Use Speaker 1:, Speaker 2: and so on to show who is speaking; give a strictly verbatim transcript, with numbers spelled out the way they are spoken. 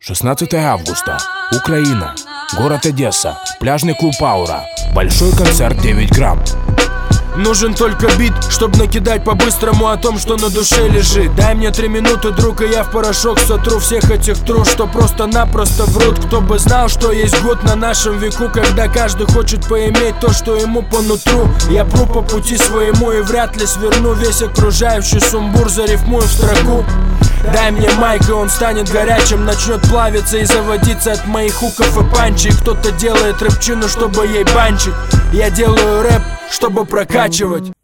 Speaker 1: шестнадцатое августа. Украина. Город Одесса. Пляжный клуб «Аура». Большой концерт девять грамм.
Speaker 2: Нужен только бит, чтоб накидать по-быстрому о том, что на душе лежит. Дай мне три минуты, друг, и я в порошок сотру всех этих труд, что просто-напросто врут. Кто бы знал, что есть год на нашем веку, когда каждый хочет поиметь то, что ему по нутру. Я пру по пути своему и вряд ли сверну весь окружающий сумбур, зарифмую в строку. Дай мне майк, и он станет горячим, начнет плавиться и заводиться от моих хуков и панчей. Кто-то делает рэпчину, чтобы ей банчить. Я делаю рэп, чтобы прокачивать.